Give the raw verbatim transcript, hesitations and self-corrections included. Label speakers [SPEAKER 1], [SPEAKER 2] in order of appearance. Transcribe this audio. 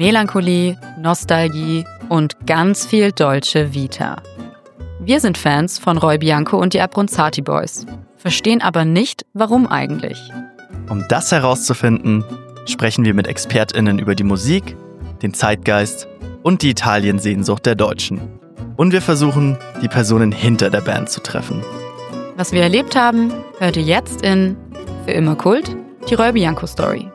[SPEAKER 1] Melancholie, Nostalgie und ganz viel Dolce Vita. Wir sind Fans von Roy Bianco und die Abronzati Boys, verstehen aber nicht, warum eigentlich.
[SPEAKER 2] Um das herauszufinden, sprechen wir mit ExpertInnen über die Musik, den Zeitgeist und die Italien-Sehnsucht der Deutschen. Und wir versuchen, die Personen hinter der Band zu treffen.
[SPEAKER 1] Was wir erlebt haben, hört ihr jetzt in Für immer Kult, die Roy Bianco Story.